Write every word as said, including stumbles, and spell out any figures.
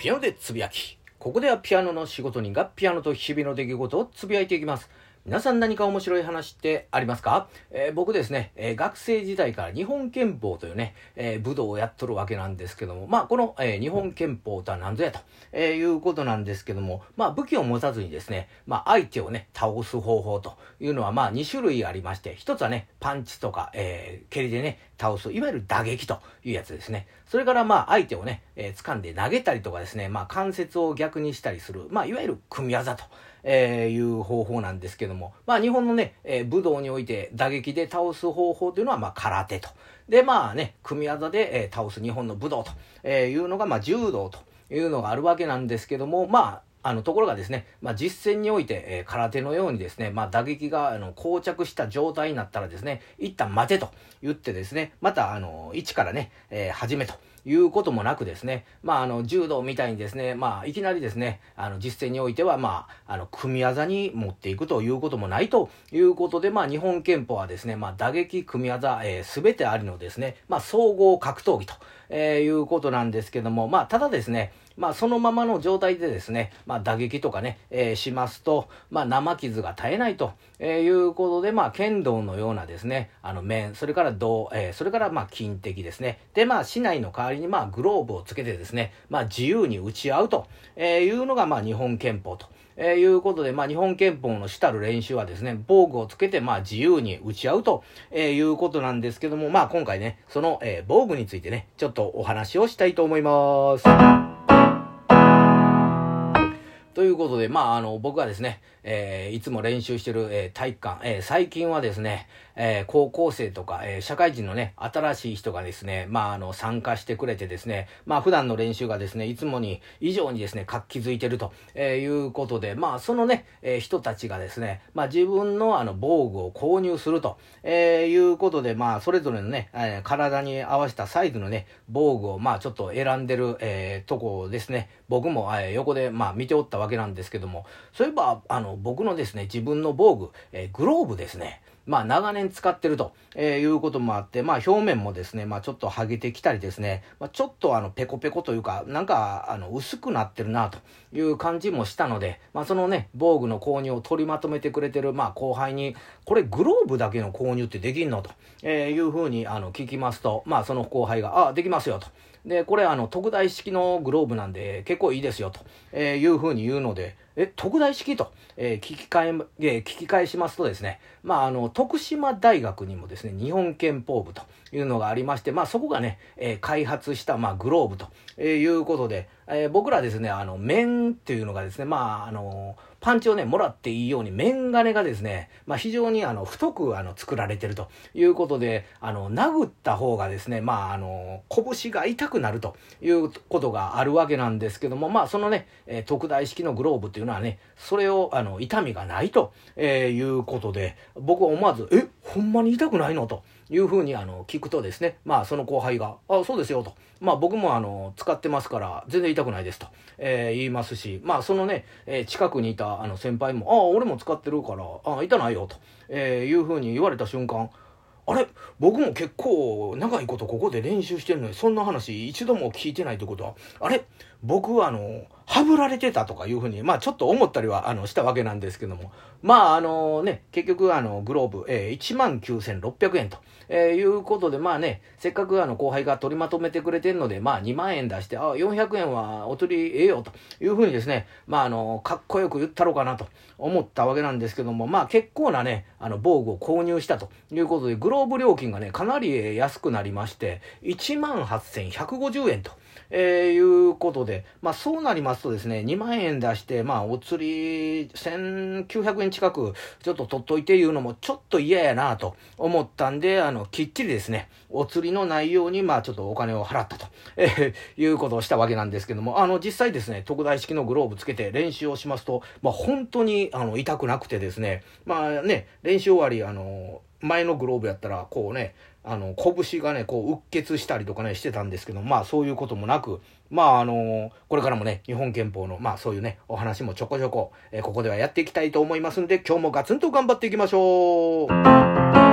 ピアノでつぶやき。ここではピアノの仕事人がピアノと日々の出来事をつぶやいていきます。皆さん何か面白い話ってありますか？えー、僕ですね、えー、学生時代から日本憲法というね、えー、武道をやっとるわけなんですけども、まあこの、えー、日本憲法とは何ぞやと、えー、いうことなんですけども、まあ武器を持たずにですね、まあ相手をね、倒す方法というのはまあに種類ありまして、一つはね、パンチとか、えー、蹴りでね、倒す、いわゆる打撃というやつですね。それからまあ相手をね、えー、掴んで投げたりとかですね、まあ関節を逆にしたりする、まあいわゆる組み技と。えー、いう方法なんですけども、まあ日本のね、えー、武道において打撃で倒す方法というのはまあ空手と。でまあね、組み技で、えー、倒す日本の武道と、えー、いうのがまあ柔道というのがあるわけなんですけども、まああのところがですね、まあ、実践において、えー、空手のようにですね、まあ、打撃があの膠着した状態になったらですね、一旦待てと言ってですね、またあの一からね、えー、始めということもなくですね、まああの柔道みたいにですね、まあいきなりですね、あの実践においてはまああの組み技に持っていくということもないということで、まあ日本憲法はですね、まあ打撃組み技すべ、えー、てありのですね、まあ総合格闘技と、えー、いうことなんですけども、まあただですね、まあそのままの状態でですね、まあ打撃とかね、えー、しますと、まあ生傷が絶えないと、えー、いうことで、まあ剣道のようなですね、あの面、それから銅、えー、それからまあ金的ですね。でまあ市内の代わりにまあグローブをつけてですね、まあ自由に打ち合うというのがまあ日本憲法と。えー、いうことで、まあ、日本憲法の主たる練習はですね、防具をつけて、まあ、自由に打ち合うと、えー、いうことなんですけども、まあ、今回ね、その、えー、防具についてね、ちょっとお話をしたいと思います。ということで、まあ、あの、僕がですね、えー、いつも練習してる、えー、体育館、えー、最近はですね、えー、高校生とか、えー、社会人のね、新しい人がですね、まあ、あの、参加してくれてですね、まあ、普段の練習がですね、いつもに以上にですね、活気づいてると、えー、いうことで、まあ、そのね、えー、人たちがですね、まあ、自分のあの、防具を購入すると、えー、いうことで、まあ、それぞれのね、えー、体に合わせたサイズのね、防具を、まあ、ちょっと選んでる、えー、とこですね、僕も、えー、横で、まあ、見ておったわけなんですけども、そういえば、あの、僕のですね、自分の防具、えー、グローブですね、まあ長年使ってると、えー、いうこともあって、まあ表面もですね、まあちょっと剥げてきたりですね、まあ、ちょっとあのペコペコというか、なんかあの薄くなってるなという感じもしたので、まあそのね、防具の購入を取りまとめてくれてる、まあ後輩に、これグローブだけの購入ってできんのと、えー、いうふうにあの聞きますと、まあその後輩が、あ、できますよと。で、これあの特大式のグローブなんで結構いいですよと、えー、いうふうに言うので、え、特大式と、えー、聞き換え、えー、聞き返しますとですね、まあ、あの、徳島大学にもですね、日本憲法部というのがありまして、まあ、そこがね、えー、開発した、まあ、グローブと、えー、いうことで、えー、僕らですね、あの、面っていうのがですね、まあ、あの、パンチをね、もらっていいように、面金がですね、まあ、非常にあの、太くあの、作られてるということで、あの、殴った方がですね、まあ、あの、拳が痛くなるということがあるわけなんですけども、まあ、そのね、えー、特大式のグローブっていうのはね、それを、あの、痛みがないと、えー、いうことで、僕は思わず、え、ほんまに痛くないのというふうにあの聞くとですね、まあその後輩が、あ、そうですよと。まあ僕もあの使ってますから全然痛くないですと、えー、言いますし、まあそのね、えー、近くにいたあの先輩も、あ、俺も使ってるから、あ、痛ないよと、えー、いうふうに言われた瞬間、あれ、僕も結構長いことここで練習してるのにそんな話一度も聞いてないってことは、あれ、僕はあのはぶられてたとかいうふうにまあちょっと思ったりはあのしたわけなんですけども、まああのね、結局あのグローブ、えー、いちまんきゅうせんろっぴゃくえんと、えー、いうことで、まあね、せっかくあの後輩が取りまとめてくれてるので、まあにまんえん出して、あ、よんひゃくえんはお釣りええよというふうにですね、まああのかっこよく言ったろうかなと思ったわけなんですけども、まあ結構なね、あの防具を購入したということで、グローブ料金がね、かなり安くなりまして、いちまんはっせんひゃくごじゅうえんと、えー、いうことで、まあそうなりますとですね、にまんえん出して、まあお釣りせんきゅうひゃくえん近くちょっと取っといていうのもちょっと嫌やなと思ったんで、あの、きっちりですね、お釣りのないように、まあちょっとお金を払ったと、えー、いうことをしたわけなんですけども、あの、実際ですね、特大式のグローブつけて練習をしますと、まあ本当にあの痛くなくてですね、まあね、練習終わり、あの、前のグローブやったらこうね、あの拳がねこううっ血したりとかねしてたんですけど、まあそういうこともなく、まああのこれからもね日本憲法のまあそういうねお話もちょこちょこ、えー、ここではやっていきたいと思いますんで、今日もガツンと頑張っていきましょう。